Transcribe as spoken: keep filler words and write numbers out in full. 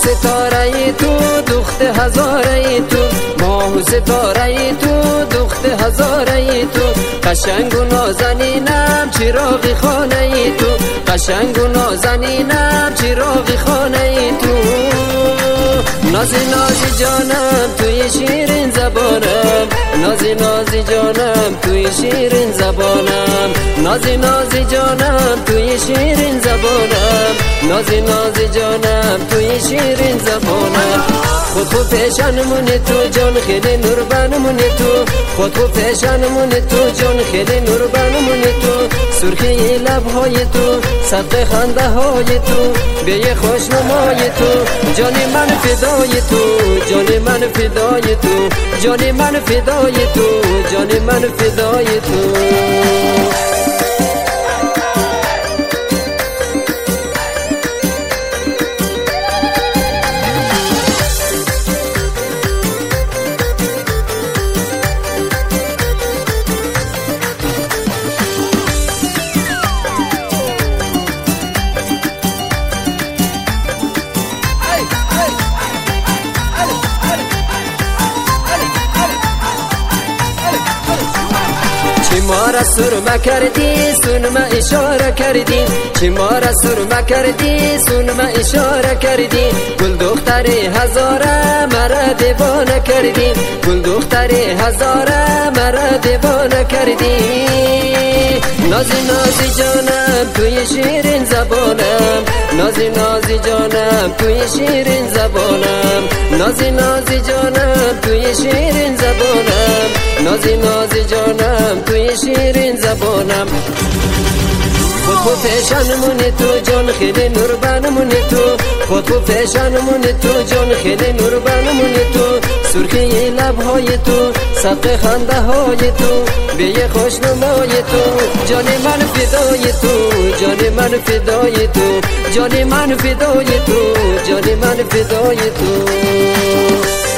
ستاره تو دخت هزاره تو، ماه و ستاره تو دخت هزاره تو، قشنگ و نازنینم چراغ خانه تو، قشنگ و نازنینم چراغ خانه تو. نازی نازی جانم توی شیرین زبانم، نازی نازی جانم توی شیرین زبانم، نازی نازی جانم توی شیرین زبانم، نازی نازی جانم توی شیرین زبانم. خود خود پیشانمون تو جان خیلی نوربانمون تو، خود خود پیشانمون تو جان خیلی نوربانمون تو، سرخی لبهای تو صدق خنده های تو، به خوشنمای تو جان من فدای تو، جان من فدای تو، جان من فدای تو، جان من فدای تو. چی ما را سرمه کردی سونما اشاره کردی، چی ما را سرمه کردی سونما اشاره کردی، گل دختر هزاره مرا دیوانه کردی، گل دختر هزاره مرا دیوانه کردی. نازی نازی جانم توی شیرین زبانم، نازی نازی جانم توی شیرین زبانم، نازی نازی جانم توی شیرین زبانم، نازی نازی جانم توی شیرین زبانم. خود خود پیشانمون تو جان خیلی نوربانمون تو، خود خود پیشانمون تو جان خیلی نوربانمون تو، سرخی لبهای تو صدق خنده های تو، به خوشنمای تو جان من فدای تو، جان من فدای تو، جان من فدای تو، جان من فدای تو.